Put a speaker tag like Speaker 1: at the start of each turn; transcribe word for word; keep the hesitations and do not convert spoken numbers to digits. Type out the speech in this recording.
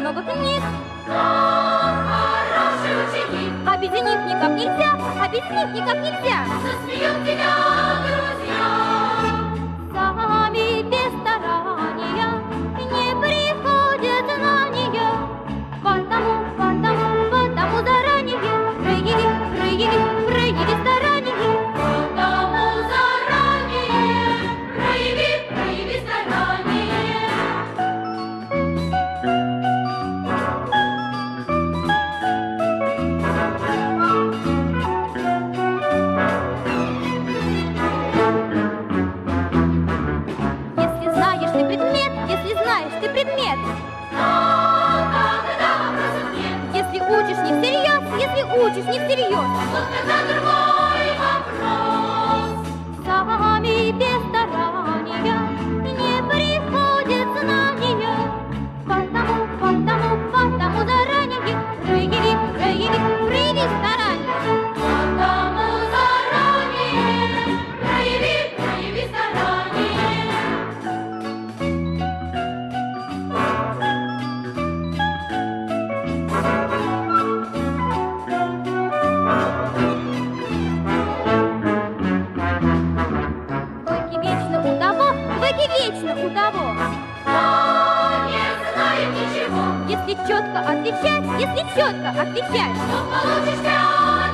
Speaker 1: много книг.
Speaker 2: Он хороший ученик.
Speaker 1: А без них никак нельзя, а без них никак нельзя.
Speaker 2: Засмеют тебя друзья.
Speaker 1: Сами без старания не приходят знания. Потому, потому, потому заранее прояви, прояви, прояви старание.
Speaker 2: Потому заранее прояви, прояви старание.
Speaker 1: Если знаешь ты предмет, если знаешь ты предмет,
Speaker 2: Но когда вопросов нет,
Speaker 1: если учишь не всерьез, если учишь не всерьез,
Speaker 2: вот тогда другой вопрос.
Speaker 1: сами без старания не приходят знания. Потому, потому, потому заранее прояви, прояви, прояви старание.
Speaker 2: Потому заранее прояви, прояви старание.
Speaker 1: Только вечно у того, только вечно у того.
Speaker 2: Но не знает ничего,
Speaker 1: Если четко отвечать, если четко отвечать,
Speaker 2: то получишь пять.